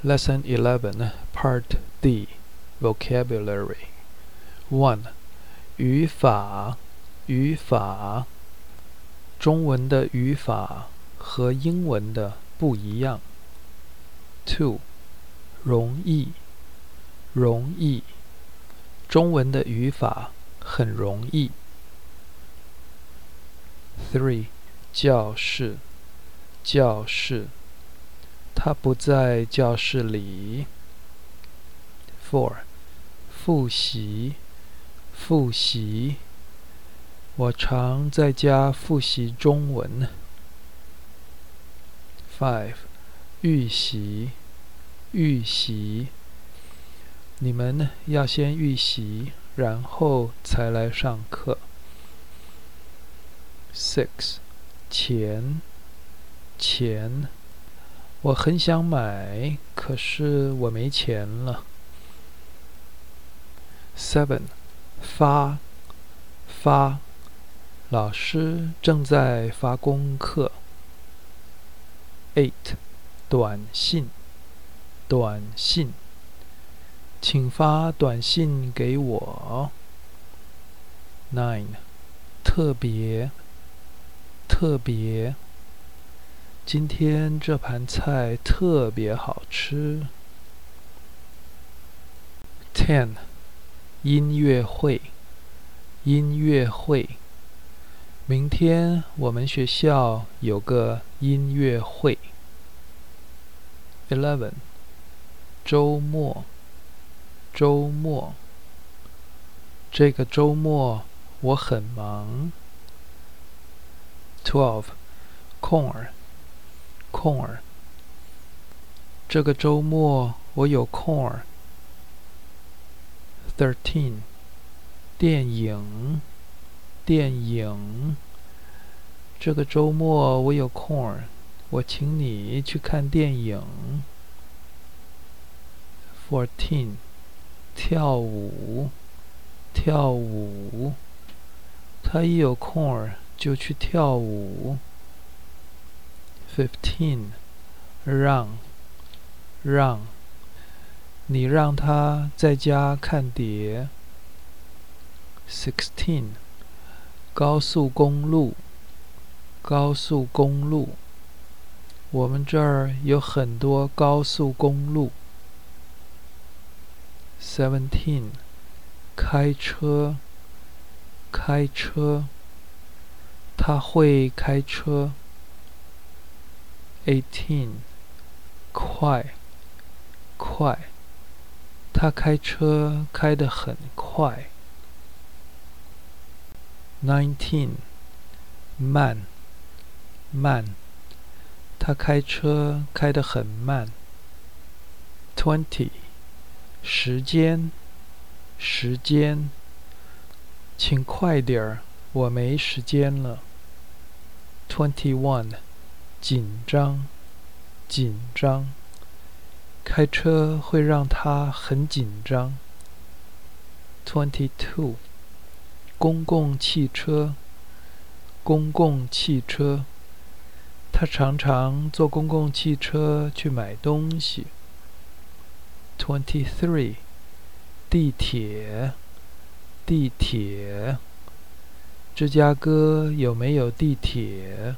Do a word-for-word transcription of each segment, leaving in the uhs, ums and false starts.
Lesson eleven, Part D, Vocabulary. one. 语法，语法。中文的语法和英文的不一样。two. 容易，容易。中文的语法很容易。three. 教室，教室。他不在教室里。four. 复习，复习。我常在家复习中文。five. 预习，预习。你们要先预习，然后才来上课。six. 钱，钱。我很想买，可是我没钱了。seven. 发，发。老师正在发功课。eight. 短信，短信。请发短信给我。nine. 特别，特别。今天这盘菜特别好吃。ten. 音乐会，音乐会。明天我们学校有个音乐会。eleven. 周末，周末。这个周末我很忙。twelve. 空儿，空儿。这个周末我有空儿。thirteen. 电影，电影。这个周末我有空儿，我请你去看电影。fourteen. 跳舞，跳舞。他一有空儿就去跳舞。fifteen. 让，让。你让他在家看碟。sixteen. 高速公路，高速公路。我们这儿有很多高速公路。seventeen. 开车，开车。他会开车。eighteen. 快，快。他开车开得很快。nineteen. 慢，慢。他开车开得很慢。twenty. 时间，时间。请快点儿，我没时间了。twenty-one. 紧张，紧张。开车会让他很紧张。twenty-two. 公共汽车，公共汽车。他常常坐公共汽车去买东西。twenty-three. 地铁，地铁。芝加哥有没有地铁？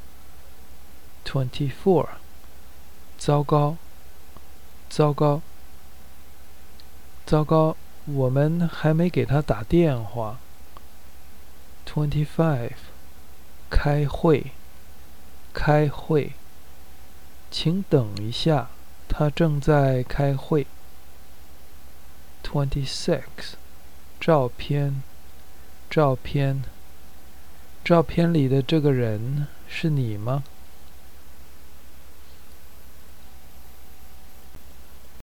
twenty-four. 糟糕，糟糕，糟糕，我们还没给他打电话。twenty-five. 开会，开会。请等一下，他正在开会。twenty-six. 照片，照片。照片里的这个人是你吗？